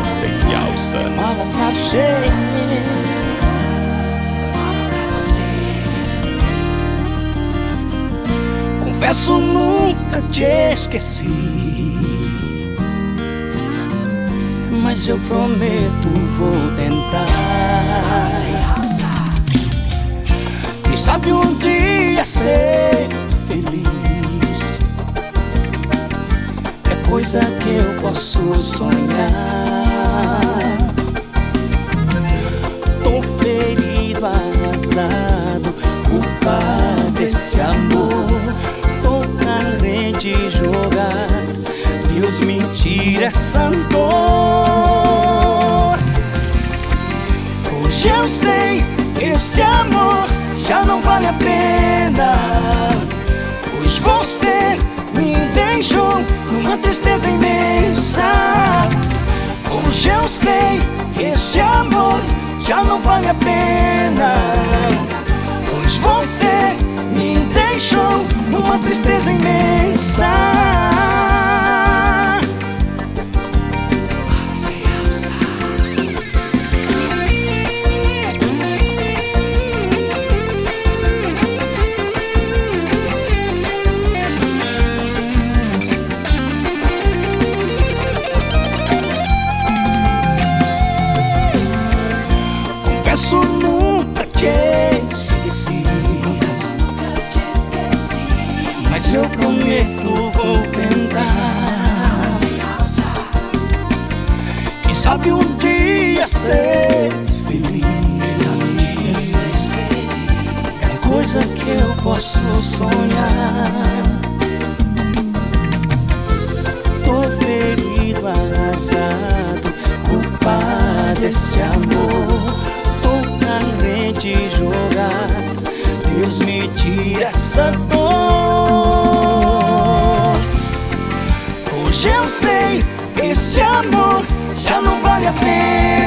sem alça. Mala pra você. Confesso, nunca te esqueci, mas eu prometo, vou tentar. Quem sabe um dia ser feliz é coisa que eu posso sonhar. Tô ferido, arrasado, culpado desse amor. Tô carente de jogar, Deus me tira essa dor. Hoje eu sei, esse amor já não vale a pena, pois você me deixou numa tristeza imensa. Hoje eu sei, esse amor já não vale a pena, pois você me deixou numa tristeza imensa. Confesso, nunca te esqueci, mas eu prometo, vou tentar. Quem sabe um dia ser feliz é coisa que eu posso sonhar. Tô ferido, arrasado, culpado desse amor. Tô carente de jogar, Deus me tira essa dor. Hoje eu sei, esse amor já não vale a pena,